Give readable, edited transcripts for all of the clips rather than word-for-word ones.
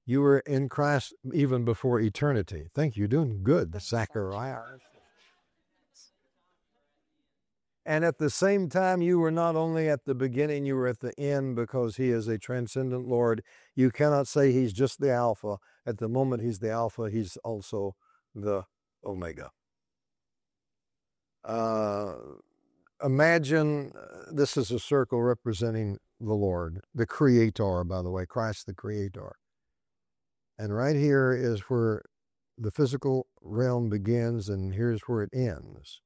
You were in Christ even before eternity. Thank you. You're doing good, Zachariah. And at the same time, you were not only at the beginning, you were at the end, because he is a transcendent Lord. You cannot say he's just the Alpha. At the moment he's the Alpha, he's also the Omega. Imagine this is a circle representing the Lord, the Creator, by the way, Christ the Creator. And right here is where the physical realm begins, and here's where it ends.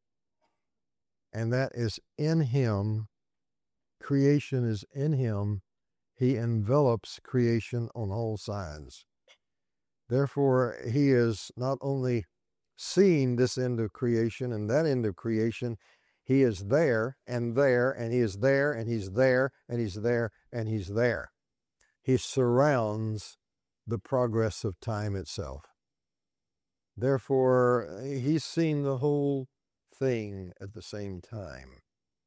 And that is in him. Creation is in him. He envelops creation on all sides. Therefore, he is not only seeing this end of creation and that end of creation, he is there, and he is there, and he's there, and he's there, and he's there. He surrounds the progress of time itself. Therefore, he's seen the whole thing at the same time.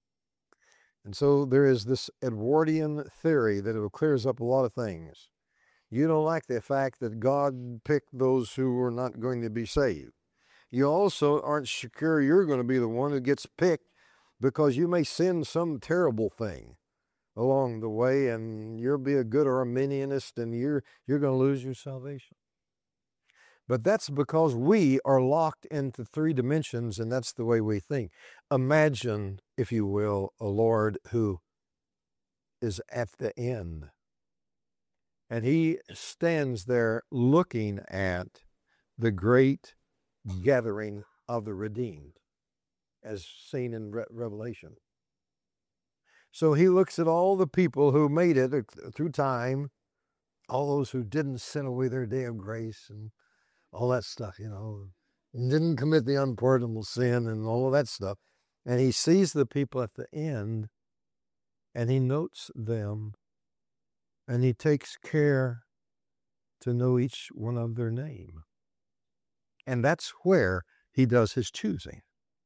And so there is this Edwardian theory that it clears up a lot of things. You don't like the fact that God picked those who were not going to be saved. You also aren't sure you're going to be the one who gets picked, because you may sin some terrible thing along the way, and you'll be a good Arminianist, and you're going to lose your salvation. But that's because we are locked into three dimensions, and that's the way we think. Imagine, if you will, a Lord who is at the end. And he stands there looking at the great gathering of the redeemed, as seen in Revelation. So he looks at all the people who made it through time, all those who didn't sin away their day of grace and all that stuff, and didn't commit the unpardonable sin and all of that stuff. And he sees the people at the end, and he notes them, and he takes care to know each one of their name. And that's where he does his choosing.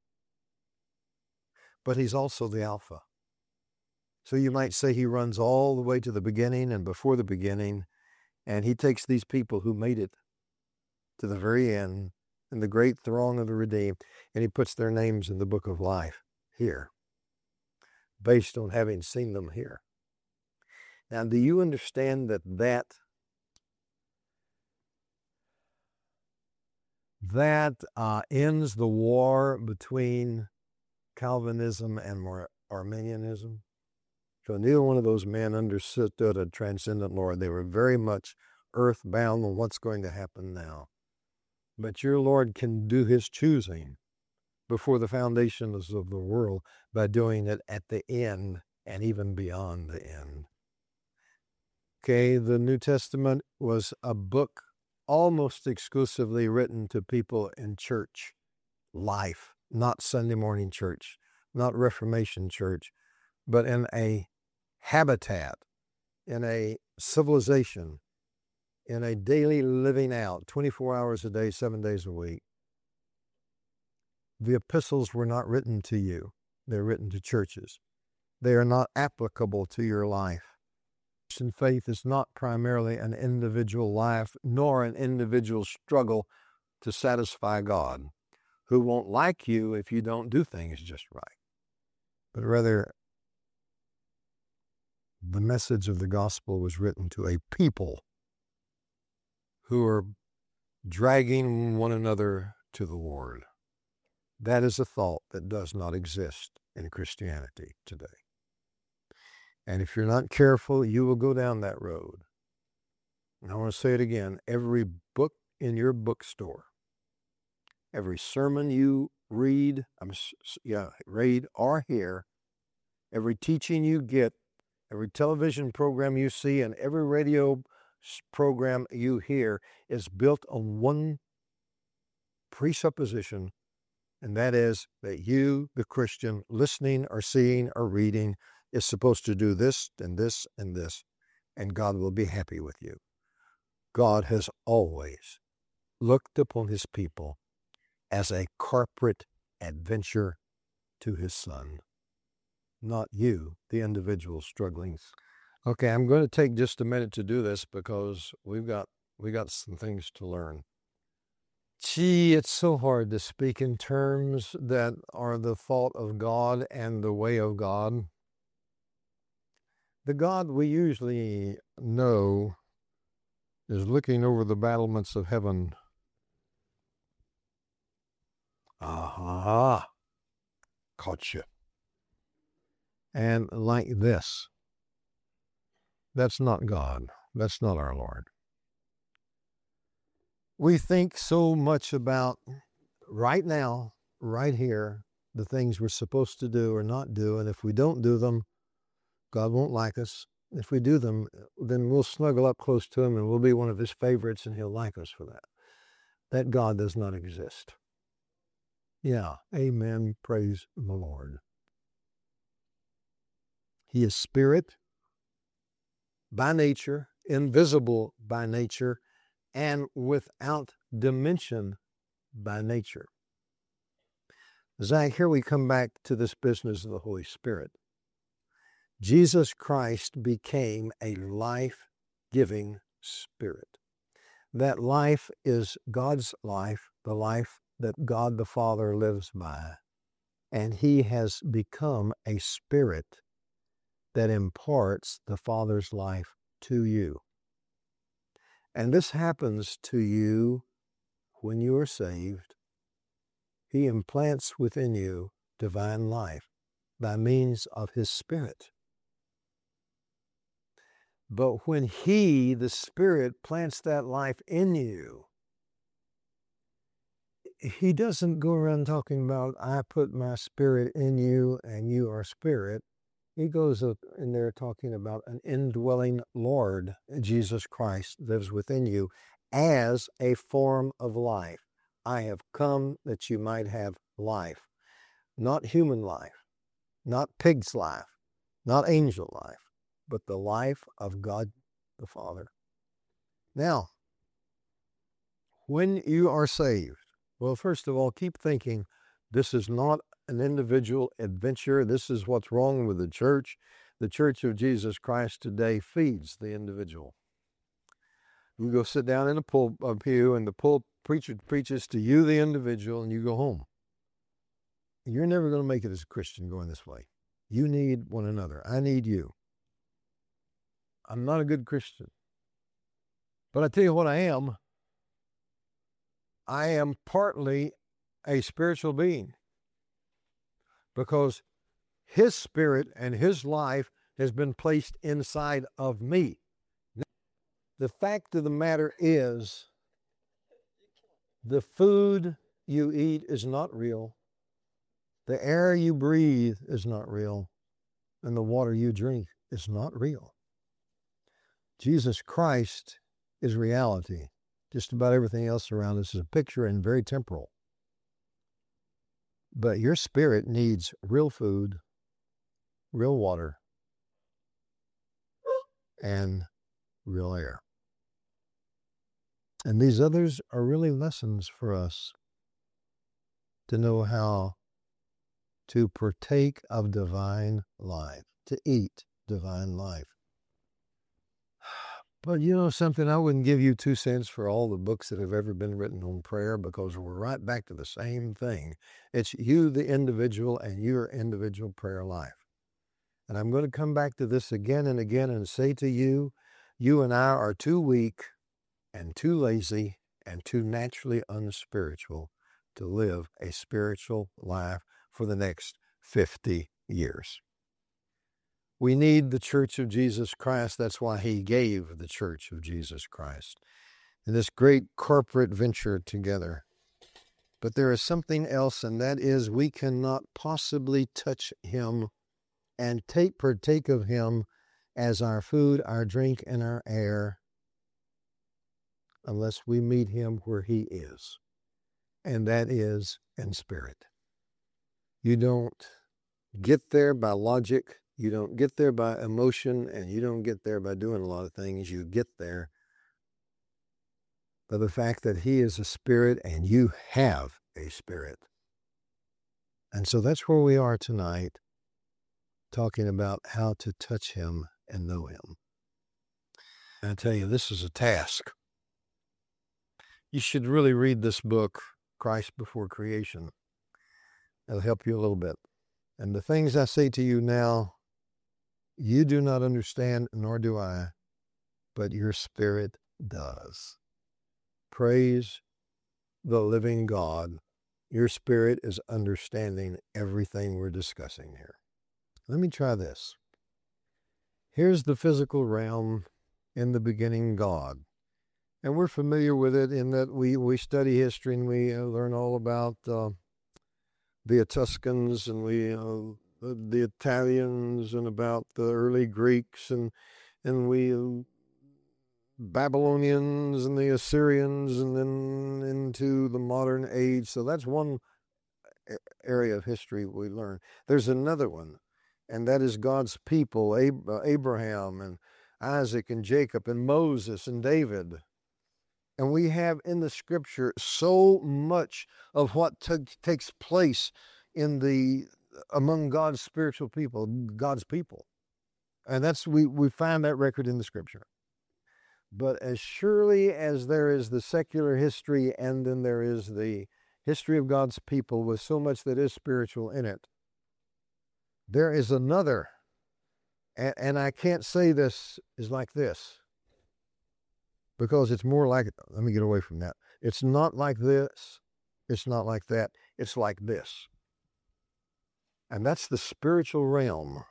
But he's also the Alpha. So you might say he runs all the way to the beginning and before the beginning, and he takes these people who made it to the very end in the great throng of the redeemed, and he puts their names in the book of life here, based on having seen them here. Now, do you understand that ends the war between Calvinism and Arminianism? So neither one of those men understood a transcendent Lord. They were very much earthbound on what's going to happen now. But your Lord can do his choosing before the foundations of the world by doing it at the end and even beyond the end. Okay, the New Testament was a book almost exclusively written to people in church life, not Sunday morning church, not Reformation church, but in a habitat, in a civilization, in a daily living out, 24 hours a day, 7 days a week. The epistles were not written to you. They're written to churches. They are not applicable to your life. Christian faith is not primarily an individual life, nor an individual struggle to satisfy God, who won't like you if you don't do things just right. But rather, the message of the gospel was written to a people who are dragging one another to the Lord. That is a thought that does not exist in Christianity today. And if you're not careful, you will go down that road. And I want to say it again. Every book in your bookstore, every sermon you read or hear, every teaching you get, every television program you see, and every radio program you hear is built on one presupposition, and that is that you, the Christian, listening or seeing or reading, is supposed to do this and this and this, and God will be happy with you. God has always looked upon his people as a corporate adventure to his Son, not you, the individual struggling Okay, I'm going to take just a minute to do this because we got some things to learn. Gee, it's so hard to speak in terms that are the thought of God and the way of God. The God we usually know is looking over the battlements of heaven. Aha! Caught you. And like this. That's not God. That's not our Lord. We think so much about right now, right here, the things we're supposed to do or not do. And if we don't do them, God won't like us. If we do them, then we'll snuggle up close to him and we'll be one of his favorites and he'll like us for that. That God does not exist. Yeah, amen. Praise the Lord. He is spirit by nature, invisible by nature, and without dimension by nature. Zach, here we come back to this business of the Holy Spirit. Jesus Christ became a life-giving spirit. That life is God's life, the life that God the Father lives by. And he has become a spirit that imparts the Father's life to you. And this happens to you when you are saved. He implants within you divine life by means of his Spirit. But when he, the Spirit, plants that life in you, he doesn't go around talking about, I put my Spirit in you and you are Spirit. He goes up in there talking about an indwelling Lord, Jesus Christ, lives within you as a form of life. I have come that you might have life, not human life, not pig's life, not angel life, but the life of God the Father. Now, when you are saved, well, first of all, keep thinking this is not an individual adventure. This is what's wrong with the church. The Church of Jesus Christ today feeds the individual. You go sit down in a pew and the preacher preaches to you, the individual, and you go home. You're never going to make it as a Christian going this way. You need one another. I need you. I'm not a good Christian. But I tell you what I am. I am partly a spiritual being because his spirit and his life has been placed inside of me. The fact of the matter is, the food you eat is not real. The air you breathe is not real. And the water you drink is not real. Jesus Christ is reality. Just about everything else around us is a picture and very temporal. But your spirit needs real food, real water, and real air. And these others are really lessons for us to know how to partake of divine life, to eat divine life. But you know something, I wouldn't give you 2 cents for all the books that have ever been written on prayer because we're right back to the same thing. It's you, the individual, and your individual prayer life. And I'm going to come back to this again and again and say to you, you and I are too weak and too lazy and too naturally unspiritual to live a spiritual life for the next 50 years. We need the Church of Jesus Christ. That's why he gave the Church of Jesus Christ in this great corporate venture together. But there is something else, and that is we cannot possibly touch him and partake of him as our food, our drink, and our air unless we meet him where he is, and that is in spirit. You don't get there by logic, you don't get there by emotion, and you don't get there by doing a lot of things. You get there by the fact that he is a spirit and you have a spirit. And so that's where we are tonight, talking about how to touch him and know him. And I tell you, this is a task. You should really read this book, Christ Before Creation. It'll help you a little bit. And the things I say to you now, you do not understand, nor do I, but your spirit does. Praise the living God. Your spirit is understanding everything we're discussing here. Let me try this. Here's the physical realm. In the beginning, God. And we're familiar with it in that we study history and we learn all about the Etruscans and the Italians and about the early Greeks and we Babylonians and the Assyrians and then into the modern age. So that's one area of history we learn. There's another one, and that is God's people, Abraham and Isaac and Jacob and Moses and David. And we have in the scripture so much of what takes place among God's spiritual people, God's people. And we find that record in the scripture. But as surely as there is the secular history and then there is the history of God's people with so much that is spiritual in it, there is another, and I can't say this is like this, because it's more like, let me get away from that. It's not like this. It's not like that. It's like this. And that's the spiritual realm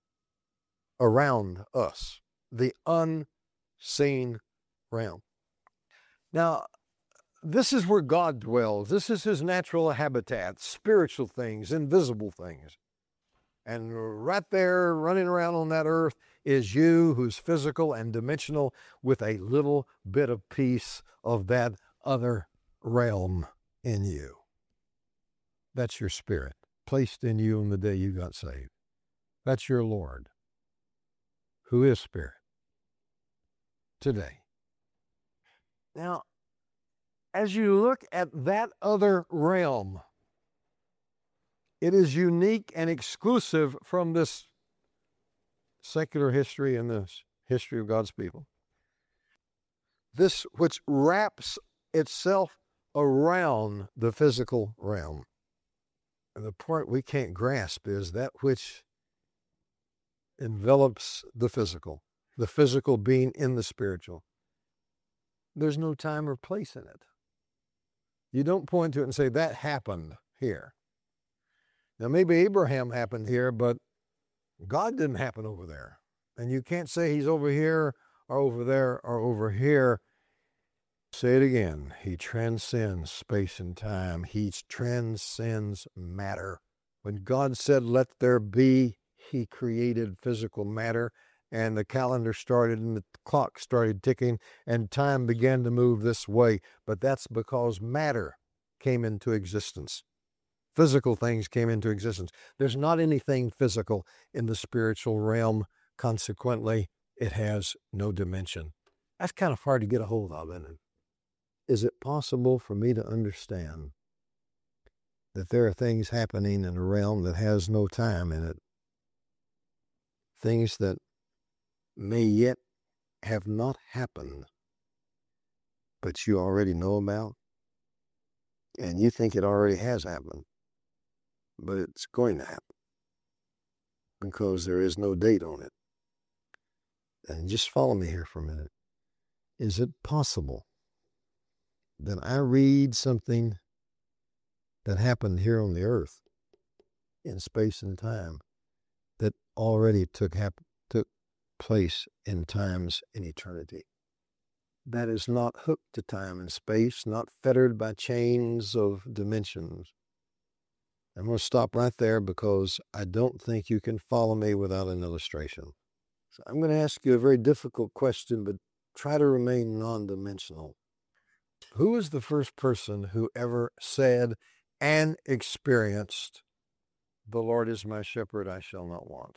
around us, the unseen realm. Now, this is where God dwells. This is his natural habitat, spiritual things, invisible things. And right there, running around on that earth, is you, who's physical and dimensional, with a little bit of piece of that other realm in you. That's your spirit, placed in you on the day you got saved. That's your Lord, who is spirit, today. Now, as you look at that other realm, it is unique and exclusive from this secular history and this history of God's people. This which wraps itself around the physical realm. And the part we can't grasp is that which envelops the physical being in the spiritual. There's no time or place in it. You don't point to it and say, that happened here. Now, maybe Abraham happened here, but God didn't happen over there. And you can't say he's over here or over there or over here. Say it again. He transcends space and time. He transcends matter. When God said, let there be, he created physical matter, and the calendar started and the clock started ticking and time began to move this way. But that's because matter came into existence. Physical things came into existence. There's not anything physical in the spiritual realm. Consequently, it has no dimension. That's kind of hard to get a hold of, isn't it? Is it possible for me to understand that there are things happening in a realm that has no time in it? Things that may yet have not happened, but you already know about, and you think it already has happened, but it's going to happen because there is no date on it. And just follow me here for a minute. Is it possible that I read something that happened here on the earth in space and time that already took place in times in eternity? That is not hooked to time and space, not fettered by chains of dimensions. I'm going to stop right there because I don't think you can follow me without an illustration. So I'm going to ask you a very difficult question, but try to remain non-dimensional. Who is the first person who ever said and experienced, the Lord is my shepherd, I shall not want?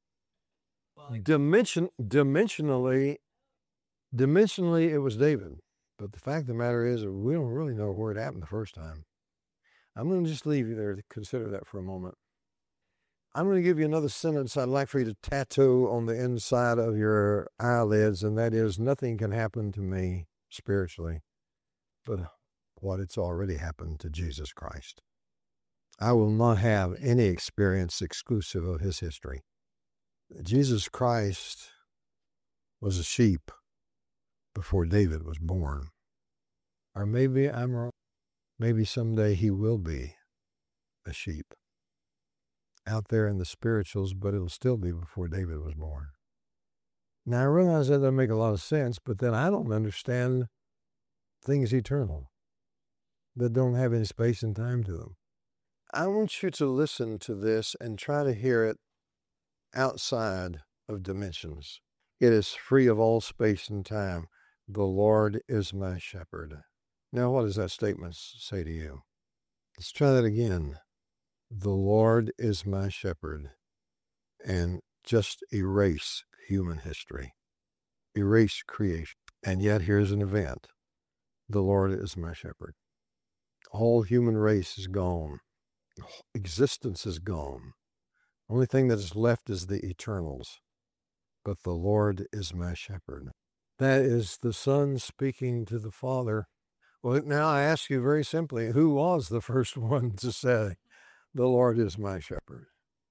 Dimensionally, it was David. But the fact of the matter is, we don't really know where it happened the first time. I'm going to just leave you there to consider that for a moment. I'm going to give you another sentence I'd like for you to tattoo on the inside of your eyelids, and that is, nothing can happen to me spiritually but what it's already happened to Jesus Christ. I will not have any experience exclusive of his history. Jesus Christ was a sheep before David was born. Or maybe I'm wrong. Maybe someday he will be a sheep out there in the spirituals, but it'll still be before David was born. Now, I realize that doesn't make a lot of sense, but then I don't understand things eternal that don't have any space and time to them. I want you to listen to this and try to hear it outside of dimensions. It is free of all space and time. The Lord is my shepherd. Now, what does that statement say to you? Let's try that again. The Lord is my shepherd. And just erase human history. Erase creation. And yet here's an event. The Lord is my shepherd. All human race is gone. Existence is gone. Only thing that is left is the eternals. But the Lord is my shepherd. That is the Son speaking to the Father. Well, now I ask you very simply, who was the first one to say, the Lord is my shepherd?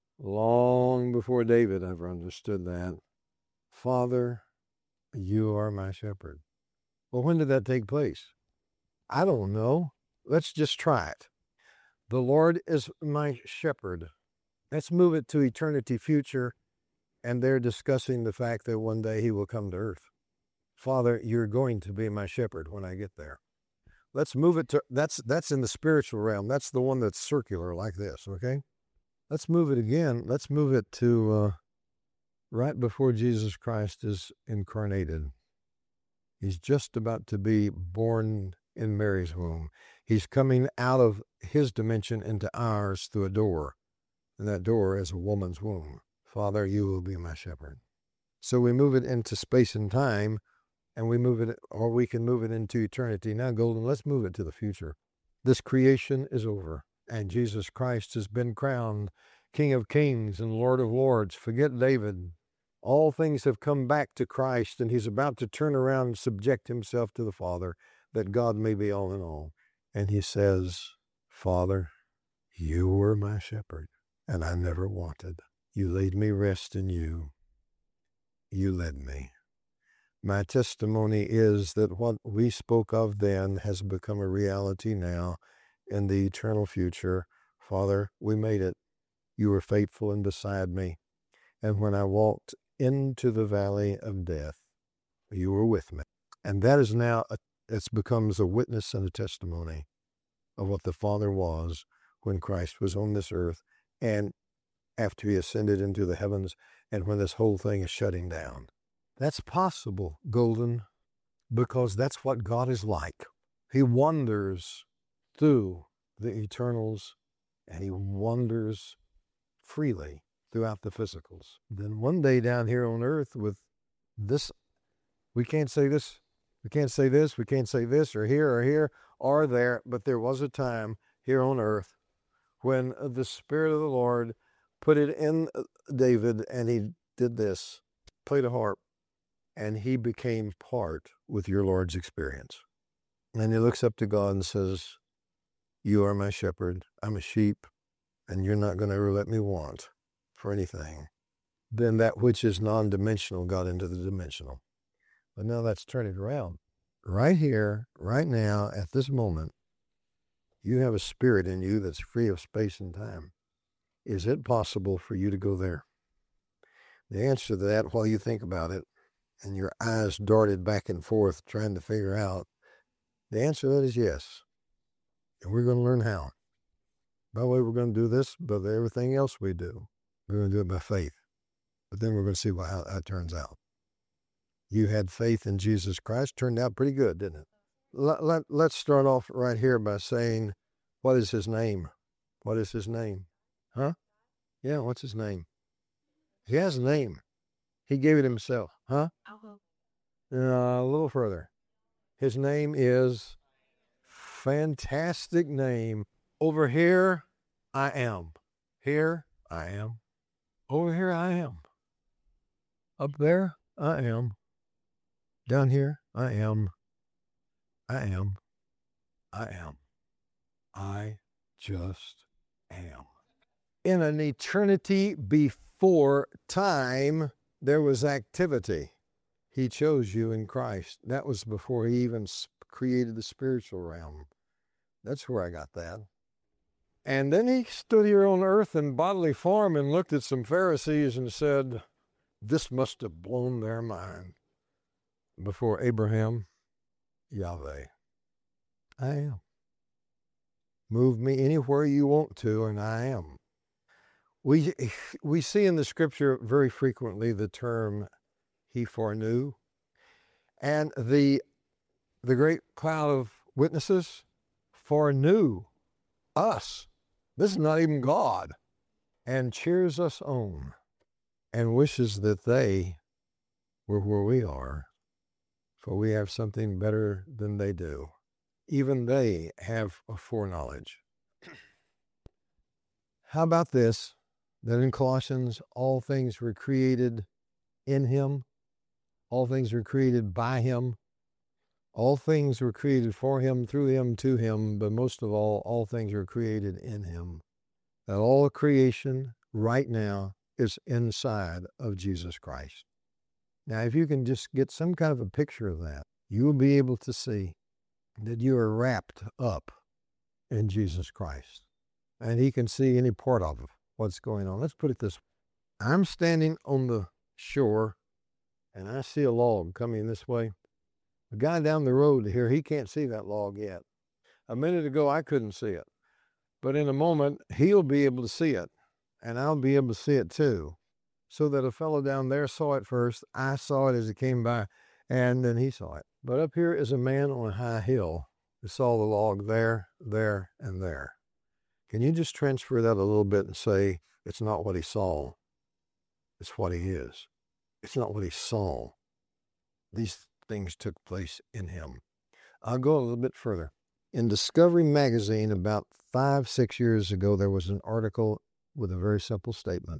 Long before David ever understood that. Father, you are my shepherd. Well, when did that take place? I don't know. Let's just try it. The Lord is my shepherd. Let's move it to eternity future, and they're discussing the fact that one day he will come to earth. Father, you're going to be my shepherd when I get there. Let's move it to, that's in the spiritual realm. That's the one that's circular like this, okay? Let's move it again. Let's move it to right before Jesus Christ is incarnated. He's just about to be born in Mary's womb. He's coming out of his dimension into ours through a door. And that door is a woman's womb. Father, you will be my shepherd. So we move it into space and time, and we move it, or we can move it into eternity. Now, Golden, let's move it to the future. This creation is over, and Jesus Christ has been crowned King of Kings and Lord of Lords. Forget David. All things have come back to Christ, and he's about to turn around and subject himself to the Father, that God may be all in all. And he says, Father, you were my shepherd, and I never wanted. You laid me rest in you. You led me. My testimony is that what we spoke of then has become a reality now in the eternal future. Father, we made it. You were faithful and beside me. And when I walked into the valley of death, you were with me. And that is now, it becomes a witness and a testimony of what the Father was when Christ was on this earth and after he ascended into the heavens and when this whole thing is shutting down. That's possible, Golden, because that's what God is like. He wanders through the eternals, and he wanders freely throughout the physicals. Then one day down here on earth with this, we can't say this, we can't say this, we can't say this, or here, or there, but there was a time here on earth when the Spirit of the Lord put it in David, and he did this, played a harp, and he became part with your Lord's experience. And he looks up to God and says, you are my shepherd. I'm a sheep, and you're not going to ever let me want for anything. Then that which is non-dimensional got into the dimensional. But now that's turning around. Right here, right now, at this moment, you have a spirit in you that's free of space and time. Is it possible for you to go there? The answer to that, while you think about it, and your eyes darted back and forth trying to figure out, the answer to that is yes. And we're going to learn how. By the way, we're going to do this, but everything else we do, we're going to do it by faith. But then we're going to see how it turns out. You had faith in Jesus Christ. Turned out pretty good, didn't it? Let's start off right here by saying, what is his name? What is his name? Huh? Yeah, what's his name? He has a name. He gave it himself. Huh? A little further. His name is, fantastic name. Over here, I am. Here, I am. Over here I am. Up there I am. Down here I am. I am. I am. I just am. In an eternity before time, there was activity. He chose you in Christ. That was before he even created the spiritual realm. That's where I got that. And then he stood here on earth in bodily form and looked at some Pharisees and said, this must have blown their mind. Before Abraham, Yahweh, I am. Move me anywhere you want to, and I am. We see in the scripture very frequently the term he foreknew. And the great cloud of witnesses foreknew us. This is not even God. And cheers us on and wishes that they were where we are, for we have something better than they do. Even they have a foreknowledge. How about this, that in Colossians, all things were created in him, all things were created by him, all things were created for him, through him, to him, but most of all things were created in him. That all creation right now is inside of Jesus Christ. Now, if you can just get some kind of a picture of that, you will be able to see that you are wrapped up in Jesus Christ. And he can see any part of what's going on. Let's put it this way. I'm standing on the shore, and I see a log coming this way. The guy down the road here, he can't see that log yet. A minute ago, I couldn't see it. But in a moment, he'll be able to see it, and I'll be able to see it too. So that a fellow down there saw it first, I saw it as it came by, and then he saw it. But up here is a man on a high hill who saw the log there, there, and there. Can you just transfer that a little bit and say, it's not what he saw, it's what he is. It's not what he saw. These things took place in him. I'll go a little bit further. In Discovery Magazine about 5-6 years ago, there was an article with a very simple statement.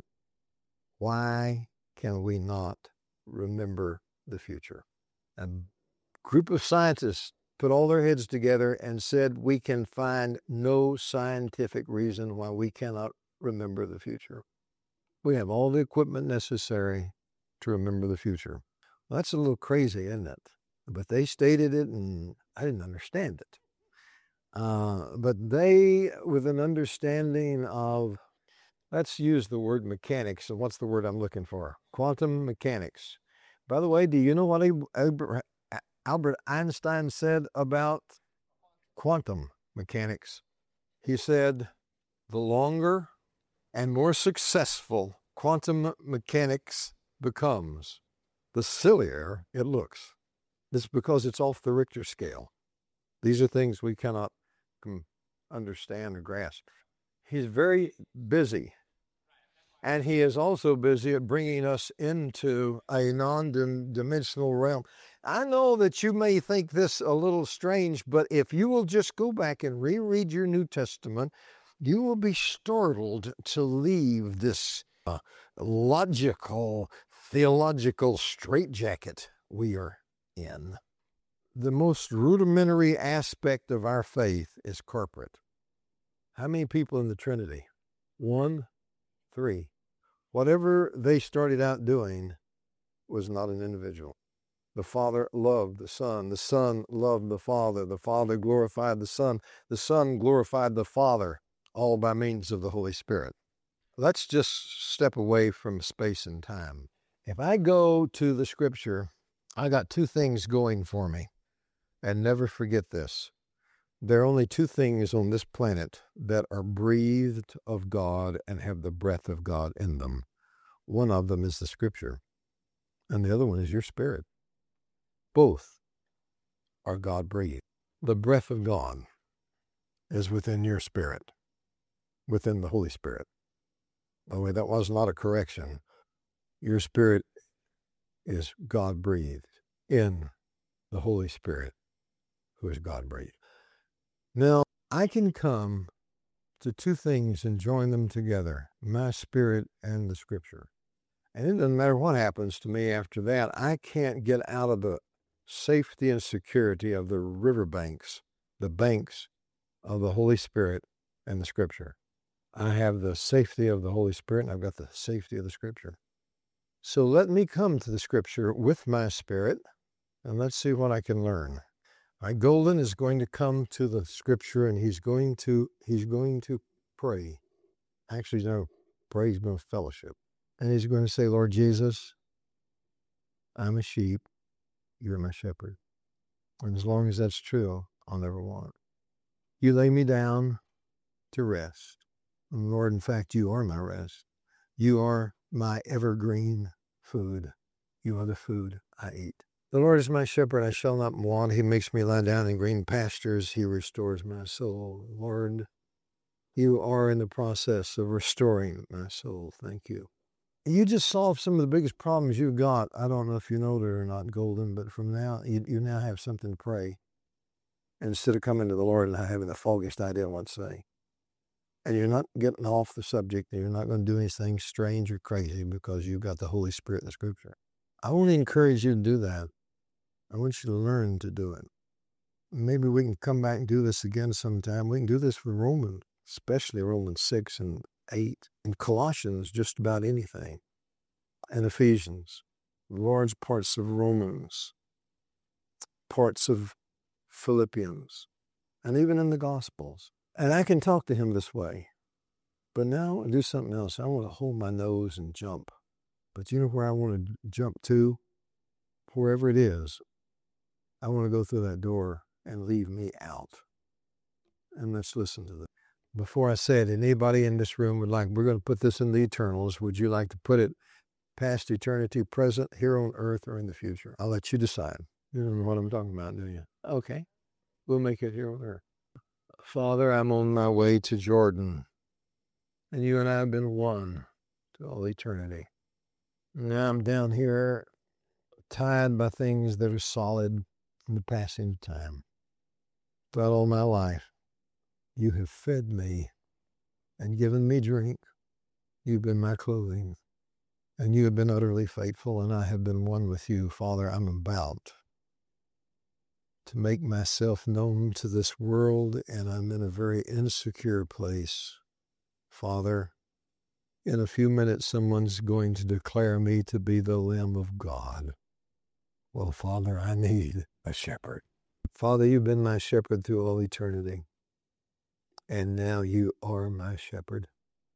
Why can we not remember the future? A group of scientists put all their heads together and said we can find no scientific reason why we cannot remember the future. We have all the equipment necessary to remember the future. Well, that's a little crazy, isn't it? But they stated it, and I didn't understand it. But they, with an understanding of, let's use the word mechanics. And what's the word I'm looking for? Quantum mechanics. By the way, do you know what Albert Einstein said about quantum mechanics? He said, the longer and more successful quantum mechanics becomes, the sillier it looks. This is because it's off the Richter scale. These are things we cannot understand or grasp. He's very busy. And he is also busy at bringing us into a non-dimensional realm. I know that you may think this a little strange, but if you will just go back and reread your New Testament, you will be startled to leave this logical, theological straitjacket we are in. The most rudimentary aspect of our faith is corporate. How many people in the Trinity? 1, 3. Whatever they started out doing was not an individual. The Father loved the Son loved the Father glorified the Son glorified the Father, all by means of the Holy Spirit. Let's just step away from space and time. If I go to the Scripture, I got 2 things going for me. And never forget this. There are only 2 things on this planet that are breathed of God and have the breath of God in them. One of them is the Scripture, and the other one is your spirit. Both are God-breathed. The breath of God is within your spirit, within the Holy Spirit. By the way, that was not a correction. Your spirit is God-breathed in the Holy Spirit, who is God-breathed. Now, I can come to two things and join them together, my spirit and the Scripture. And it doesn't matter what happens to me after that. I can't get out of the safety and security of the riverbanks, the banks of the Holy Spirit and the Scripture. I have the safety of the Holy Spirit, and I've got the safety of the Scripture. So let me come to the Scripture with my spirit, and let's see what I can learn. All right, Golden is going to come to the Scripture, and he's going to pray. Actually, no, pray, he's going to fellowship. And he's going to say, Lord Jesus, I'm a sheep. You're my shepherd. And as long as that's true, I'll never want. You lay me down to rest. And Lord, in fact, you are my rest. You are my evergreen food. You are the food I eat. The Lord is my shepherd, I shall not want. He makes me lie down in green pastures. He restores my soul. Lord, you are in the process of restoring my soul. Thank you. You just solved some of the biggest problems you've got. I don't know if you know it or not, Golden, but from now, you now have something to pray. And instead of coming to the Lord and having the foggiest idea what to say. And you're not getting off the subject. And you're not going to do anything strange or crazy because you've got the Holy Spirit in the Scripture. I want to encourage you to do that. I want you to learn to do it. Maybe we can come back and do this again sometime. We can do this with Romans, especially Romans 6 and 8, and Colossians, just about anything, and Ephesians, large parts of Romans, parts of Philippians, and even in the Gospels. And I can talk to him this way. But now I do something else. I want to hold my nose and jump. But you know where I want to jump to? Wherever it is. I want to go through that door and leave me out. And let's listen to this. Before I say it, anybody in this room would like, we're going to put this in the eternals. Would you like to put it past eternity, present, here on earth, or in the future? I'll let you decide. You don't know what I'm talking about, do you? Okay. We'll make it here on earth. Father, I'm on my way to Jordan. And you and I have been one to all eternity. Now I'm down here, tied by things that are solid in the passing of time. Throughout all my life, you have fed me and given me drink. You've been my clothing, and you have been utterly faithful, and I have been one with you. Father, I'm about to make myself known to this world, and I'm in a very insecure place. Father, in a few minutes, someone's going to declare me to be the Lamb of God. Well, Father, I need a shepherd. Father, you've been my shepherd through all eternity. And now you are my shepherd.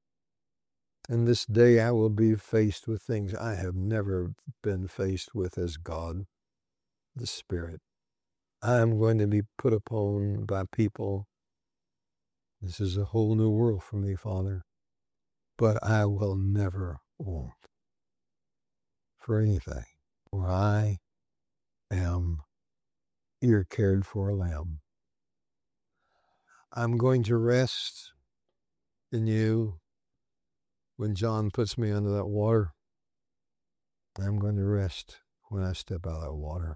And this day I will be faced with things I have never been faced with as God, the Spirit. I am going to be put upon by people. This is a whole new world for me, Father. But I will never want for anything. For I am your cared for lamb. I'm going to rest in you when John puts me under that water. I'm going to rest when I step out of that water.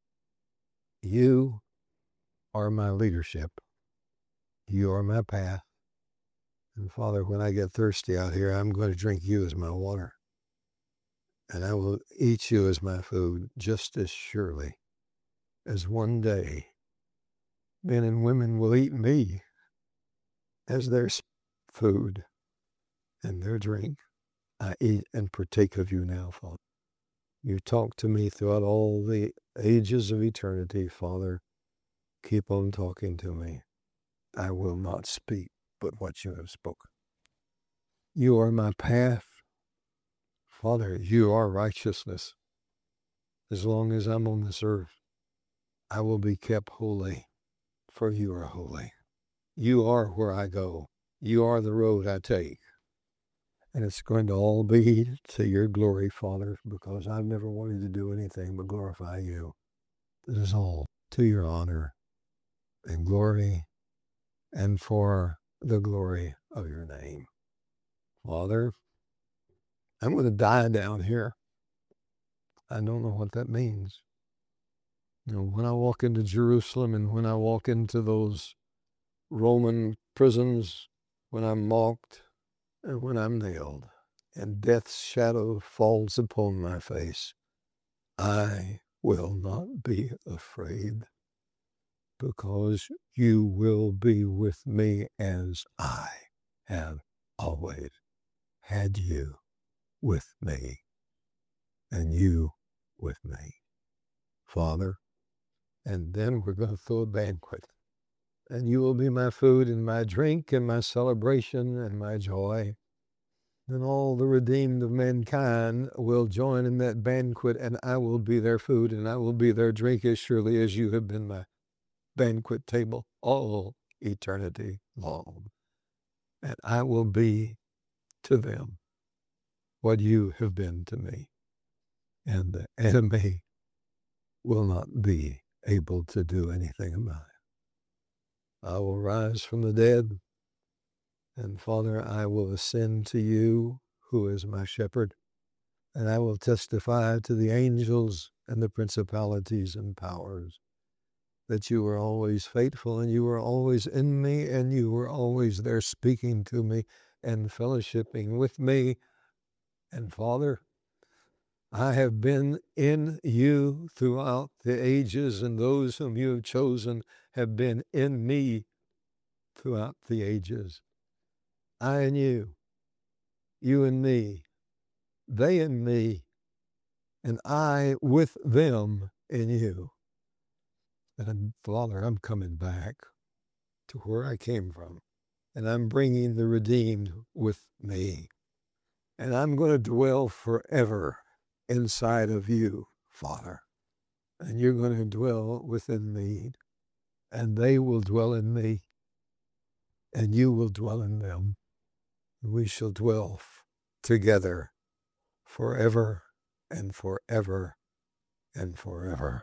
You are my leadership. You are my path. And Father, when I get thirsty out here, I'm going to drink you as my water. And I will eat you as my food just as surely as one day men and women will eat me as their food and their drink. I eat and partake of you now, Father. You talk to me throughout all the ages of eternity, Father. Keep on talking to me. I will not speak but what you have spoken. You are my path. Father, you are righteousness. As long as I'm on this earth, I will be kept holy, for you are holy. You are where I go. You are the road I take. And it's going to all be to your glory, Father, because I've never wanted to do anything but glorify you. It is all to your honor and glory and for the glory of your name. Father, I'm going to die down here. I don't know what that means. You know, when I walk into Jerusalem and when I walk into those Roman prisons when I'm mocked and when I'm nailed, and death's shadow falls upon my face, I will not be afraid, because you will be with me as I have always had you with me, and you with me, Father. And then we're going to throw a banquet, and you will be my food and my drink and my celebration and my joy. Then all the redeemed of mankind will join in that banquet, and I will be their food and I will be their drink, as surely as you have been my banquet table all eternity long. And I will be to them what you have been to me. And the enemy will not be able to do anything about it. I will rise from the dead, and Father, I will ascend to you, who is my shepherd, and I will testify to the angels and the principalities and powers that you were always faithful, and you were always in me, and you were always there speaking to me and fellowshipping with me. And Father, I have been in you throughout the ages, and those whom you have chosen have been in me throughout the ages. I and you and me, they and me, and I with them in you. And Father, I'm coming back to where I came from, and I'm bringing the redeemed with me. And I'm going to dwell forever inside of you, Father. And you're going to dwell within me, and they will dwell in me, and you will dwell in them. We shall dwell together forever and forever and forever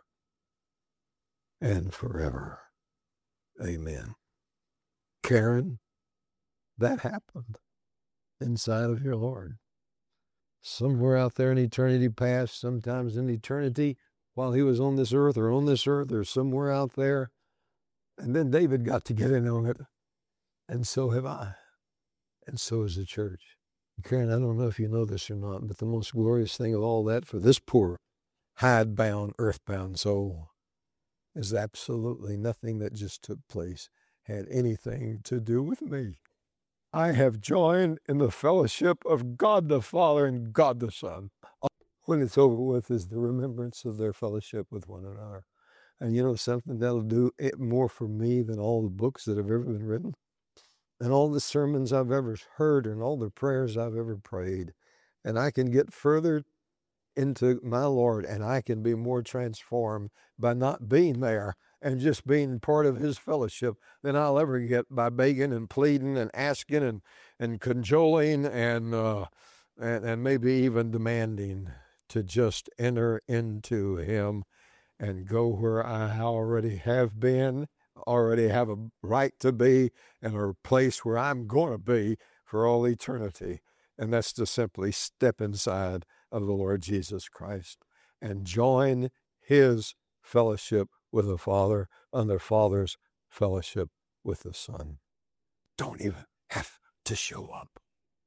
and forever. Amen. Karen, that happened inside of your Lord. Somewhere out there in eternity past, sometimes in eternity while he was on this earth or somewhere out there. And then David got to get in on it. And so have I. And so is the church. Karen, I don't know if you know this or not, but the most glorious thing of all that for this poor, hidebound, earthbound soul is absolutely nothing that just took place had anything to do with me. I have joined in the fellowship of God the Father and God the Son. When it's over with is the remembrance of their fellowship with one another. And you know something, that'll do it more for me than all the books that have ever been written, and all the sermons I've ever heard, and all the prayers I've ever prayed. And I can get further into my Lord, and I can be more transformed by not being there and just being part of his fellowship than I'll ever get by begging and pleading and asking and cajoling and maybe even demanding to just enter into him and go where I already have been, already have a right to be, and a place where I'm going to be for all eternity. And that's to simply step inside of the Lord Jesus Christ and join his fellowship with the Father and the Father's fellowship with the Son. Don't even have to show up.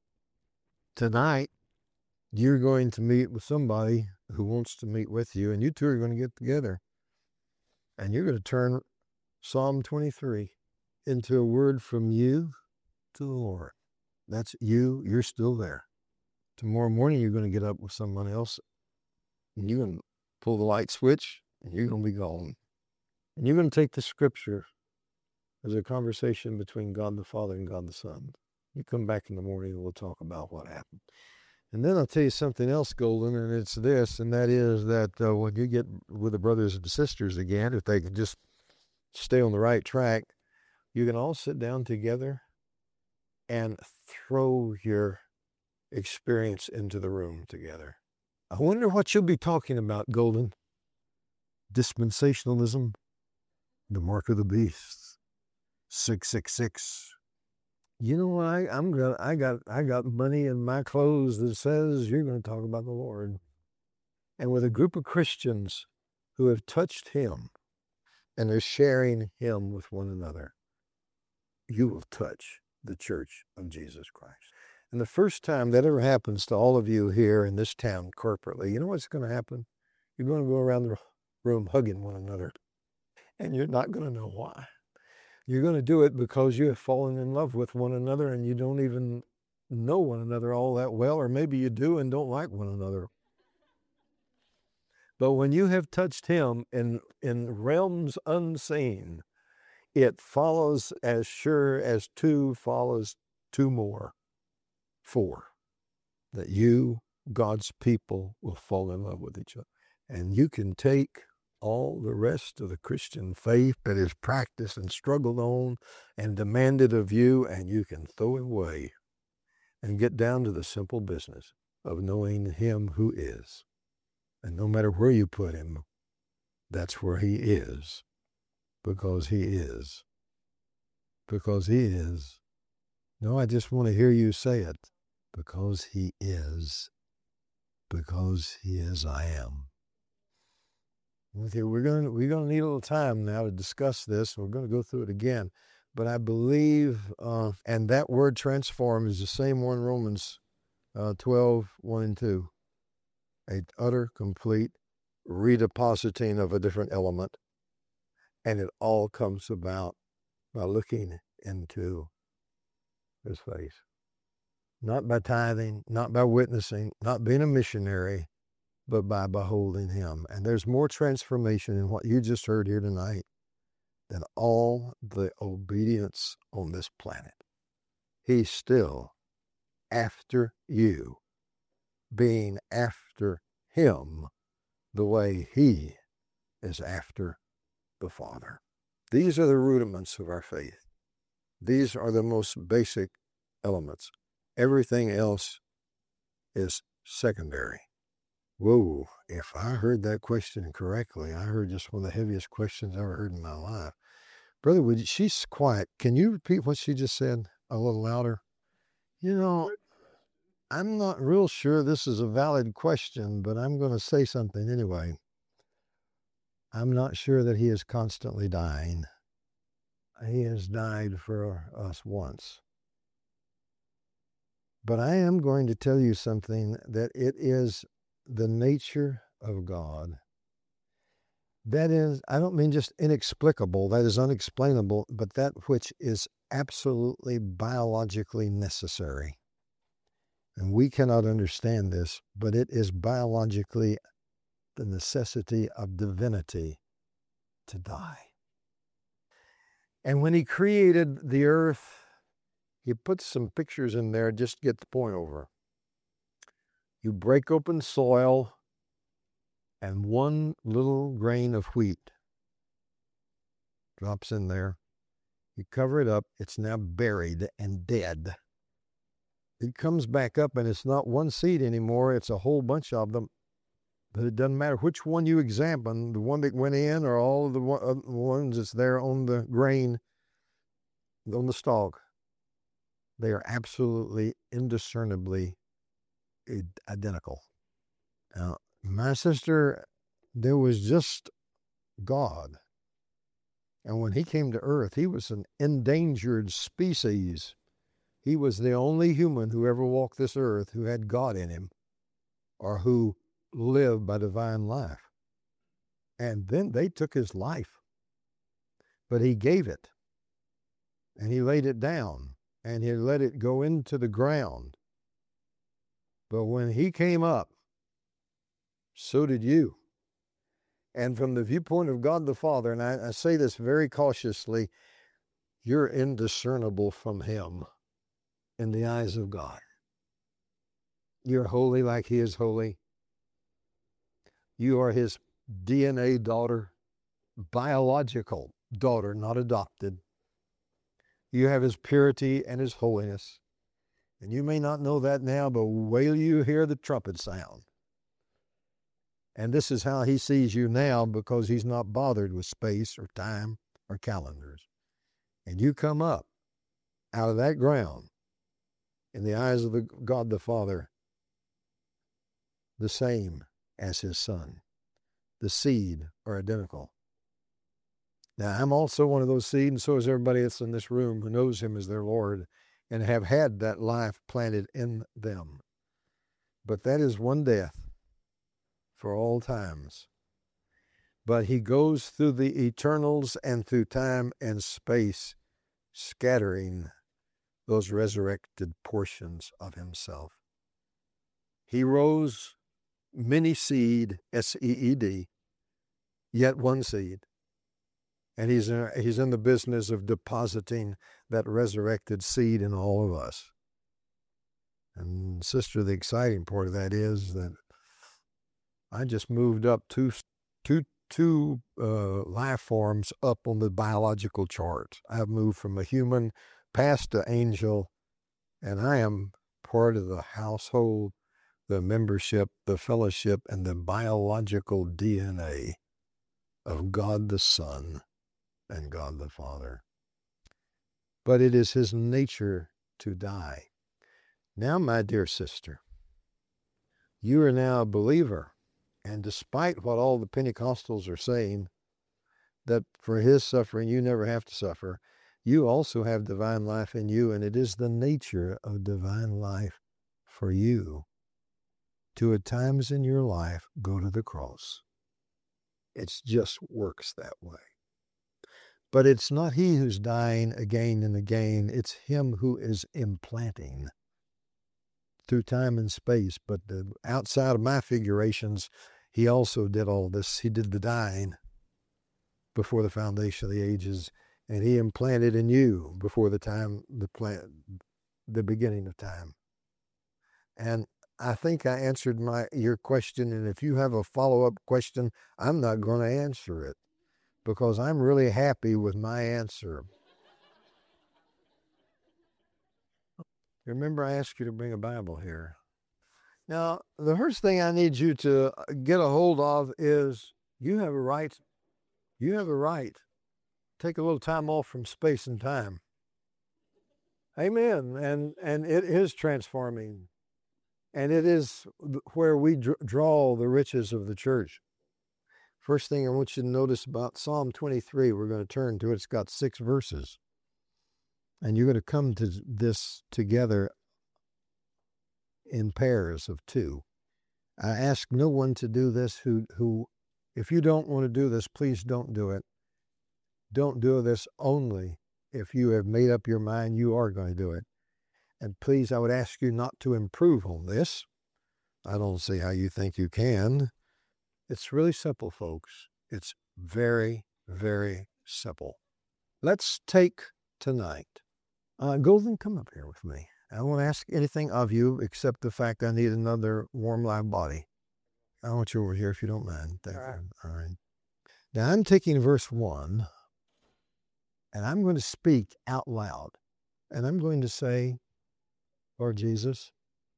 Tonight, you're going to meet with somebody who wants to meet with you, and you two are going to get together. And you're going to turn Psalm 23 into a word from you to the Lord. That's you. You're still there. Tomorrow morning, you're going to get up with someone else, and you're going to pull the light switch, and you're going to be gone. And you're going to take the scripture as a conversation between God the Father and God the Son. You come back in the morning, and we'll talk about what happened. And then I'll tell you something else, Golden, and it's this, and that is that when you get with the brothers and sisters again, if they can just stay on the right track, you can all sit down together and throw your experience into the room together. I wonder what you'll be talking about, Golden. Dispensationalism, the mark of the beast, 666. You know what? I got money in my clothes that says you're going to talk about the Lord. And with a group of Christians who have touched him and are sharing him with one another, you will touch the church of Jesus Christ. And the first time that ever happens to all of you here in this town corporately, you know what's going to happen? You're going to go around the room hugging one another, and you're not going to know why. You're going to do it because you have fallen in love with one another and you don't even know one another all that well, or maybe you do and don't like one another. But when you have touched him in realms unseen, it follows as sure as two follows two more. 4, that you, God's people, will fall in love with each other. And you can take all the rest of the Christian faith that is practiced and struggled on and demanded of you, and you can throw it away and get down to the simple business of knowing him who is. And no matter where you put him, that's where he is, because he is. Because he is. No, I just want to hear you say it. Because he is. Because he is, I am. Okay, we're going to need a little time now to discuss this. We're going to go through it again. But I believe, and that word transform is the same one, Romans 12, 1 and 2. A utter, complete redepositing of a different element. And it all comes about by looking into his face. Not by tithing, not by witnessing, not being a missionary, but by beholding him. And there's more transformation in what you just heard here tonight than all the obedience on this planet. He's still after you, being after him the way he is after the Father. These are the rudiments of our faith. These are the most basic elements. Everything else is secondary. Whoa, if I heard that question correctly, I heard just one of the heaviest questions I ever heard in my life. Brother, she's quiet. Can you repeat what she just said a little louder? You know, I'm not real sure this is a valid question, but I'm going to say something anyway. I'm not sure that he is constantly dying. He has died for us once. But I am going to tell you something, that it is the nature of God. That is, I don't mean just inexplicable, that is unexplainable, but that which is absolutely biologically necessary. And we cannot understand this, but it is biologically the necessity of divinity to die. And when he created the earth, he put some pictures in there just to get the point over. You break open soil, and one little grain of wheat drops in there. You cover it up. It's now buried and dead. It comes back up, and it's not one seed anymore. It's a whole bunch of them. But it doesn't matter which one you examine, the one that went in or all of the ones that's there on the grain, on the stalk. They are absolutely indiscernibly identical. Now, my sister, there was just God. And when he came to earth, he was an endangered species. He was the only human who ever walked this earth who had God in him, or who lived by divine life. And then they took his life. But he gave it. And he laid it down. And he let it go into the ground. But when he came up, so did you. And from the viewpoint of God the Father, and I say this very cautiously, you're indiscernible from him in the eyes of God. You're holy like he is holy. You are his DNA daughter, biological daughter, not adopted. You have his purity and his holiness. And you may not know that now, but wait till you hear the trumpet sound. And this is how he sees you now, because he's not bothered with space or time or calendars. And you come up out of that ground in the eyes of God the Father, the same as his Son. The seed are identical. Now, I'm also one of those seed, and so is everybody that's in this room who knows him as their Lord. and have had that life planted in them. But that is one death for all times. But he goes through the eternals and through time and space, scattering those resurrected portions of himself. He rose many seed, S-E-E-D, yet one seed. And he's in the business of depositing that resurrected seed in all of us. And sister, the exciting part of that is that I just moved up two life forms up on the biological chart. I've moved from a human past to angel, and I am part of the household, the membership, the fellowship, and the biological DNA of God the Son and God the Father. But it is his nature to die. Now, my dear sister, you are now a believer, and despite what all the Pentecostals are saying, that for his suffering you never have to suffer, you also have divine life in you, and it is the nature of divine life for you to at times in your life go to the cross. It just works that way. But it's not he who's dying again and again. It's him who is implanting through time and space. But outside of my figurations, he also did all this. He did the dying before the foundation of the ages, and he implanted in you before the beginning of time. And I think I answered your question, and if you have a follow-up question, I'm not going to answer it because I'm really happy with my answer. Remember, I asked you to bring a Bible here. Now, the first thing I need you to get a hold of is you have a right. You have a right. Take a little time off from space and time. Amen. And it is transforming. And it is where we draw the riches of the church. First thing I want you to notice about Psalm 23, we're going to turn to it. It's got 6 verses. And you're going to come to this together in pairs of 2. I ask no one to do this who if you don't want to do this, please don't do it. Don't do this only if you have made up your mind you are going to do it. And please, I would ask you not to improve on this. I don't see how you think you can. It's really simple, folks. It's very, very simple. Let's take tonight. Golden, come up here with me. I don't want to ask anything of you except the fact I need another warm, live body. I want you over here if you don't mind. Thank you. All right. Now, I'm taking verse 1, and I'm going to speak out loud. And I'm going to say, Lord Jesus,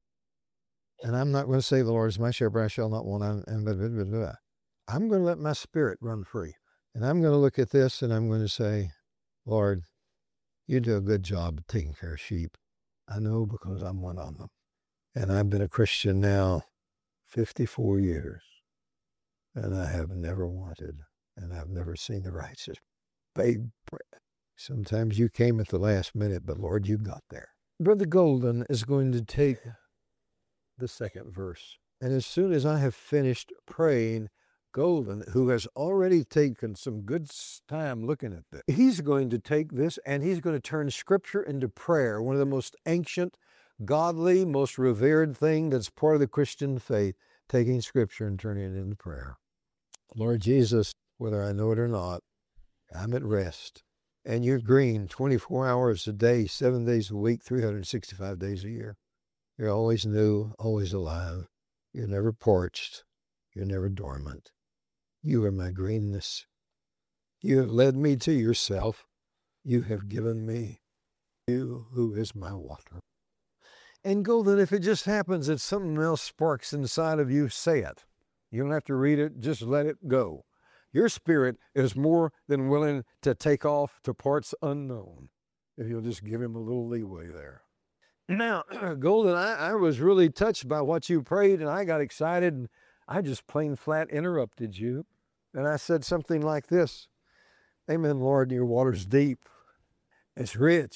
and I'm not going to say the Lord is my shepherd, I shall not want, and blah, blah, blah, blah. I'm going to let my spirit run free. And I'm going to look at this and I'm going to say, Lord, you do a good job of taking care of sheep. I know because I'm one of them. And I've been a Christian now 54 years. And I have never wanted, and I've never seen the righteous beg bread. Sometimes you came at the last minute, but Lord, you got there. Brother Golden is going to take the second verse. And as soon as I have finished praying, Golden, who has already taken some good time looking at this, he's going to take this and he's going to turn Scripture into prayer, one of the most ancient, godly, most revered thing that's part of the Christian faith, taking Scripture and turning it into prayer. Lord Jesus, whether I know it or not, I'm at rest. And you're green 24 hours a day, 7 days a week, 365 days a year. You're always new, always alive. You're never parched. You're never dormant. You are my greenness. You have led me to yourself. You have given me you who is my water. And Golden, if it just happens that something else sparks inside of you, say it. You don't have to read it. Just let it go. Your spirit is more than willing to take off to parts unknown if you'll just give him a little leeway there. Now, Golden, I was really touched by what you prayed, and I got excited, and I just plain flat interrupted you. And I said something like this, Amen, Lord, your water's deep. It's rich.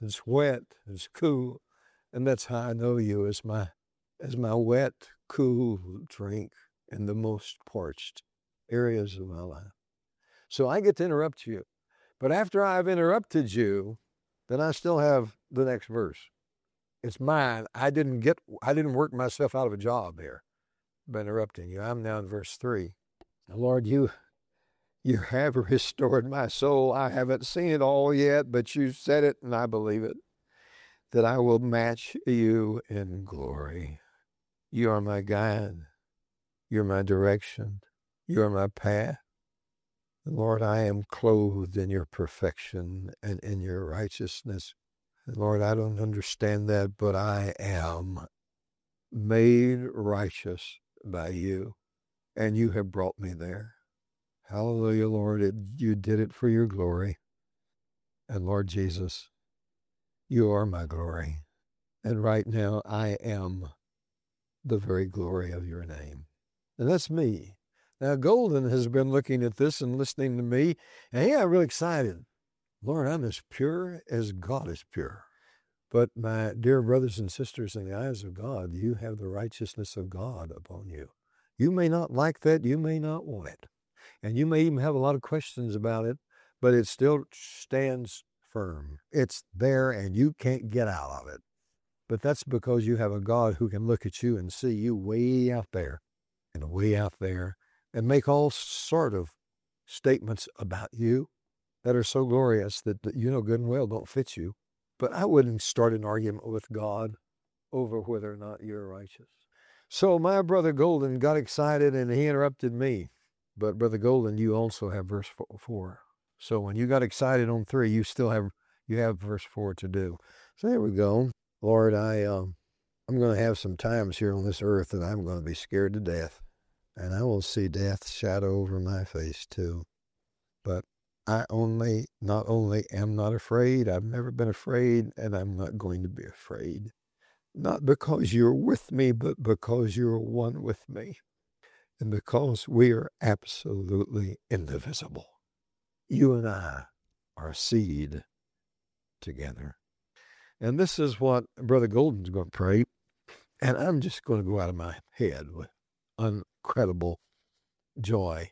It's wet. It's cool. And that's how I know you as my wet, cool drink in the most parched areas of my life. So I get to interrupt you. But after I've interrupted you, then I still have the next verse. It's mine. I didn't work myself out of a job here by interrupting you. I'm now in verse 3. Lord, you have restored my soul. I haven't seen it all yet, but you said it and I believe it, that I will match you in glory. You are my guide. You're my direction. You are my path. Lord, I am clothed in your perfection and in your righteousness. Lord, I don't understand that, but I am made righteous by you, and you have brought me there. Hallelujah, Lord. You did it for your glory. And Lord Jesus, you are my glory. And right now, I am the very glory of your name. And that's me. Now, Golden has been looking at this and listening to me, and he got really excited. Lord, I'm as pure as God is pure. But my dear brothers and sisters, in the eyes of God, you have the righteousness of God upon you. You may not like that. You may not want it. And you may even have a lot of questions about it, but it still stands firm. It's there and you can't get out of it. But that's because you have a God who can look at you and see you way out there and way out there and make all sort of statements about you that are so glorious that you know good and well don't fit you. But I wouldn't start an argument with God over whether or not you're righteous. So my brother Golden got excited and he interrupted me. But Brother Golden, you also have verse 4. So when you got excited on 3, you have verse 4 to do. So there we go. Lord, I'm going to have some times here on this earth that I'm going to be scared to death. And I will see death's shadow over my face too. But I not only am not afraid, I've never been afraid, and I'm not going to be afraid. Not because you're with me, but because you're one with me. And because we are absolutely indivisible. You and I are seed together. And this is what Brother Golden's going to pray. And I'm just going to go out of my head with incredible joy.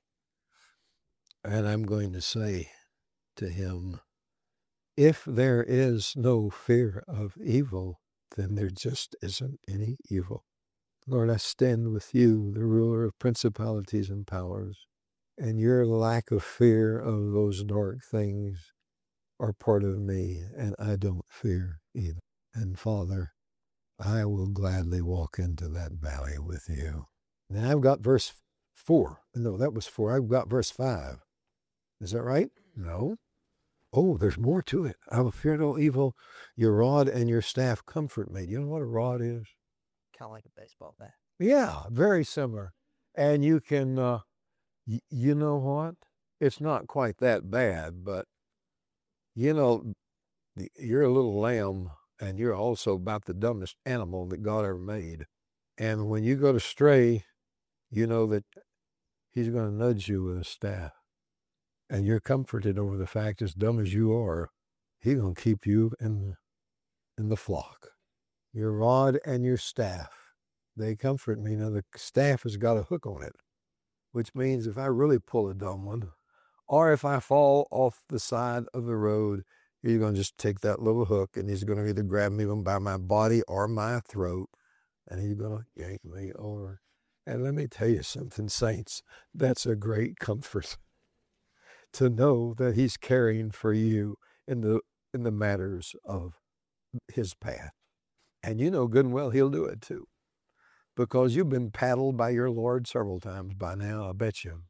And I'm going to say to him, if there is no fear of evil, then there just isn't any evil. Lord, I stand with you, the ruler of principalities and powers, and your lack of fear of those dark things are part of me, and I don't fear either. And Father, I will gladly walk into that valley with you. Now I've got verse 4. No, that was 4. I've got verse 5. Is that right? No. Oh, there's more to it. I will fear no evil. Your rod and your staff comfort me. Do you know what a rod is? Kind of like a baseball bat. Yeah, very similar. And you can, you know what? It's not quite that bad, but, you know, you're a little lamb, and you're also about the dumbest animal that God ever made. And when you go to stray, you know that he's going to nudge you with a staff. And you're comforted over the fact, as dumb as you are, he's going to keep you in the flock. Your rod and your staff, they comfort me. Now, the staff has got a hook on it, which means if I really pull a dumb one, or if I fall off the side of the road, he's going to just take that little hook, and he's going to either grab me by my body or my throat, and he's going to yank me over. And let me tell you something, saints, that's a great comfort to know that he's caring for you in the matters of his path. And you know good and well he'll do it too, because you've been paddled by your Lord several times by now, I bet you.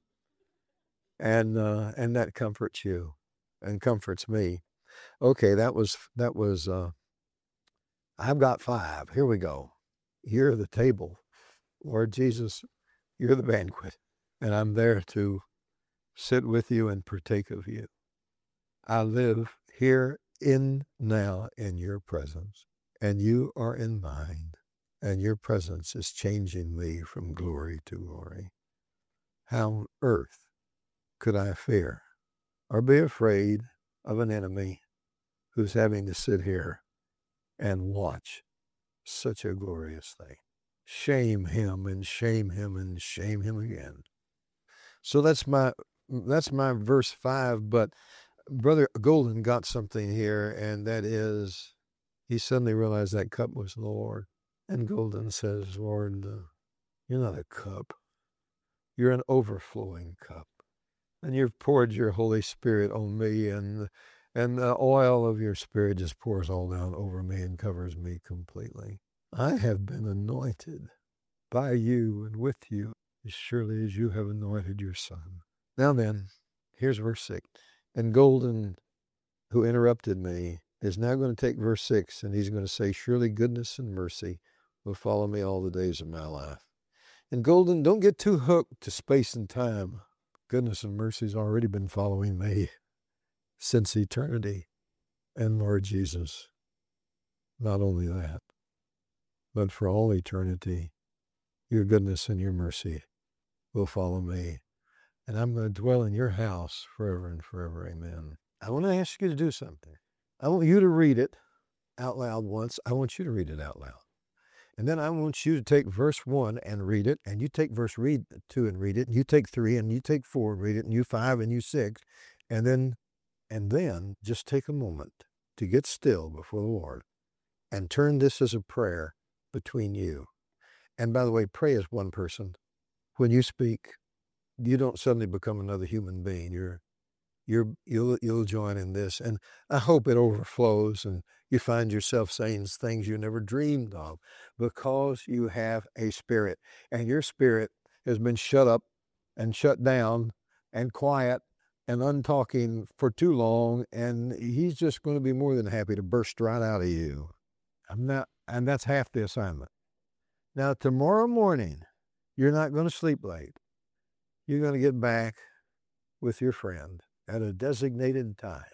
And that comforts you and comforts me. Okay, that was I've got 5. Here we go. You're the table. Lord Jesus, you're the banquet, and I'm there to sit with you and partake of you. I live here now in your presence, and you are in mine, and your presence is changing me from glory to glory. How on earth could I fear or be afraid of an enemy who's having to sit here and watch such a glorious thing. Shame him and shame him and shame him again. So that's my verse 5, but Brother Golden got something here, and that is he suddenly realized that cup was the Lord. And Golden says, Lord, you're not a cup. You're an overflowing cup. And you've poured your Holy Spirit on me, and the oil of your Spirit just pours all down over me and covers me completely. I have been anointed by you and with you as surely as you have anointed your Son. Now then, here's verse 6. And Golden, who interrupted me, is now going to take verse 6, and he's going to say, surely goodness and mercy will follow me all the days of my life. And Golden, don't get too hooked to space and time. Goodness and mercy's already been following me since eternity. And Lord Jesus, not only that, but for all eternity, your goodness and your mercy will follow me. And I'm going to dwell in your house forever and forever. Amen. I want to ask you to do something. I want you to read it out loud once. I want you to read it out loud. And then I want you to take verse 1 and read it, and you take verse 2 and read it, and you take 3 and you take 4 and read it, and you 5 and you 6, and then just take a moment to get still before the Lord and turn this as a prayer between you. And by the way, pray as one person. When you speak, you don't suddenly become another human being. You'll join in this, and I hope it overflows and you find yourself saying things you never dreamed of, because you have a spirit, and your spirit has been shut up and shut down and quiet and untalking for too long, and he's just going to be more than happy to burst right out of you. And that's half the assignment. Now, tomorrow morning, you're not going to sleep late. You're going to get back with your friend at a designated time,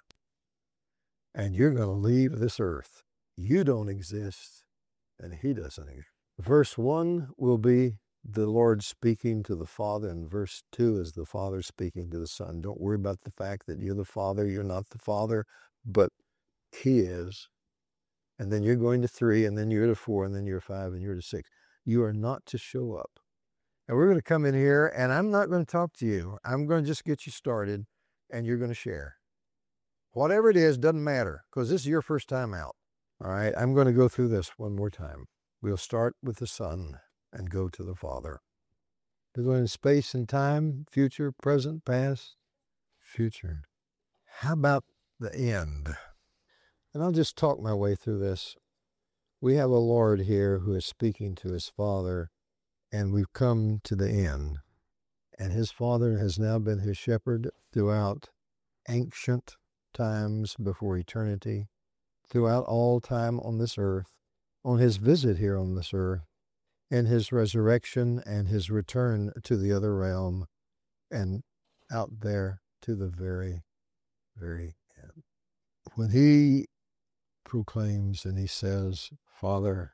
and you're going to leave this earth. You don't exist, and he doesn't exist. Verse 1 will be the Lord speaking to the Father, and verse 2 is the Father speaking to the Son. Don't worry about the fact that you're the Father. You're not the Father, but he is. And then you're going to 3, and then you're to 4, and then you're 5, and you're to 6. You are not to show up. And we're going to come in here, and I'm not going to talk to you. I'm going to just get you started, and you're going to share. Whatever it is, doesn't matter, because this is your first time out. All right, I'm going to go through this one more time. We'll start with the Son and go to the Father. We're going in space and time, future, present, past, future. How about the end? And I'll just talk my way through this. We have a Lord here who is speaking to his Father, and we've come to the end. And his Father has now been his shepherd throughout ancient times before eternity, throughout all time on this earth, on his visit here on this earth, in his resurrection and his return to the other realm, and out there to the very, very end. When he proclaims and he says, Father,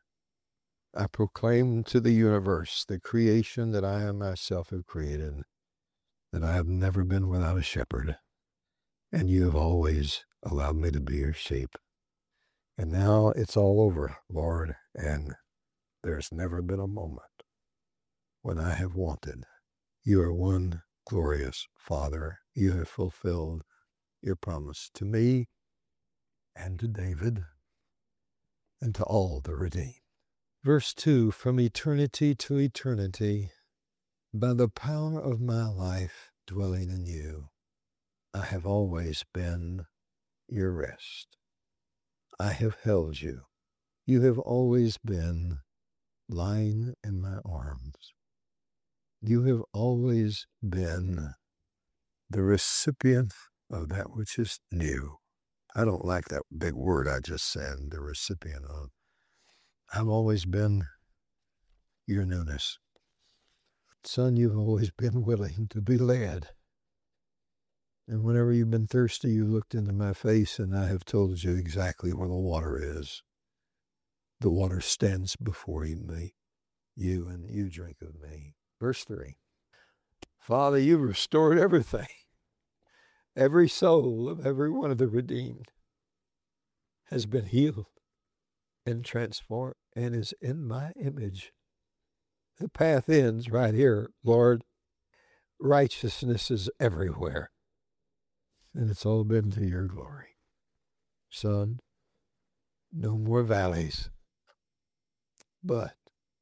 I proclaim to the universe, the creation that I myself have created, that I have never been without a shepherd, and you have always allowed me to be your sheep. And now it's all over, Lord, and there's never been a moment when I have wanted. You are one glorious Father. You have fulfilled your promise to me and to David and to all the redeemed. Verse 2, from eternity to eternity, by the power of my life dwelling in you, I have always been your rest. I have held you. You have always been lying in my arms. You have always been the recipient of that which is new. I don't like that big word I just said, the recipient of. I've always been your newness. Son, you've always been willing to be led. And whenever you've been thirsty, you looked into my face, and I have told you exactly where the water is. The water stands before me, you, and you drink of me. Verse 3. Father, you've restored everything, every soul of every one of the redeemed. has been healed and transformed and is in my image. The path ends right here, Lord. Righteousness is everywhere, and it's all been to your glory. Son, no more valleys, but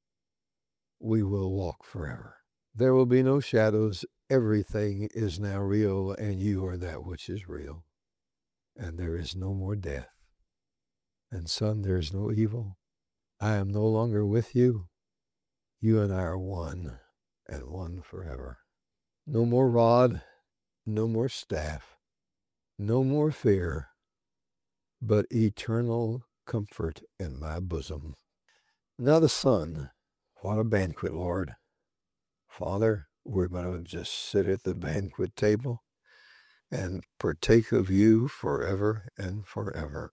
we will walk forever. There will be no shadows. Everything is now real, and you are that which is real. And there is no more death. And son, there is no evil. I am no longer with you. You and I are one, and one forever. No more rod, no more staff, no more fear, but eternal comfort in my bosom. Now the Son, what a banquet, Lord. Father, we're going to just sit at the banquet table and partake of you forever and forever.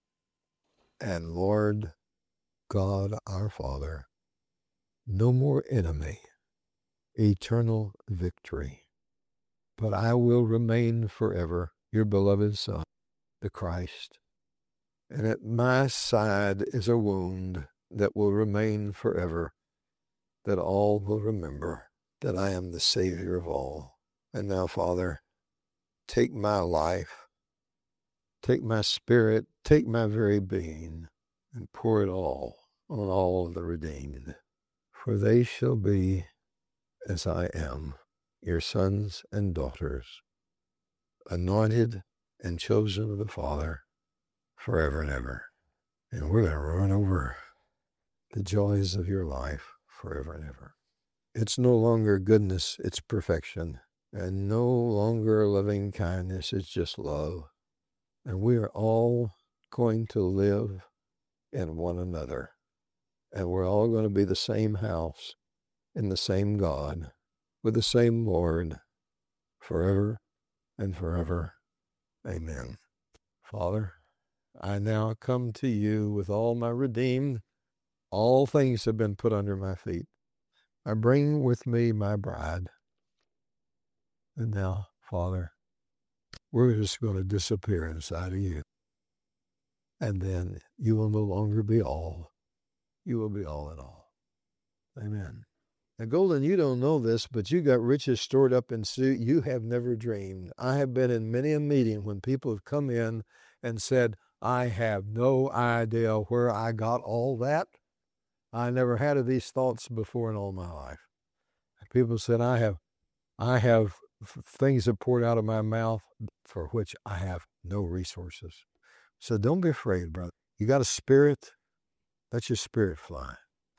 And Lord God our Father, no more enemy, eternal victory. But I will remain forever your beloved Son, the Christ. And at my side is a wound that will remain forever, that all will remember that I am the Savior of all. And now, Father, take my life, take my spirit, take my very being, and pour it all on all the redeemed. For they shall be, as I am, your sons and daughters, anointed and chosen of the Father forever and ever. And we're going to run over the joys of your life forever and ever. It's no longer goodness, it's perfection. And no longer loving kindness, it's just love. And we are all going to live in one another. And we're all going to be the same house, in the same God, with the same Lord, forever and forever. Amen. Father, I now come to you with all my redeemed. All things have been put under my feet. I bring with me my bride. And now, Father, we're just going to disappear inside of you. And then you will no longer be all. You will be all in all. Amen. Now, Golden, you don't know this, but you got riches stored up in suit you have never dreamed. I have been in many a meeting when people have come in and said, I have no idea where I got all that. I never had these thoughts before in all my life. People said, I have things that poured out of my mouth for which I have no resources. So don't be afraid, brother. You got a spirit, let your spirit fly.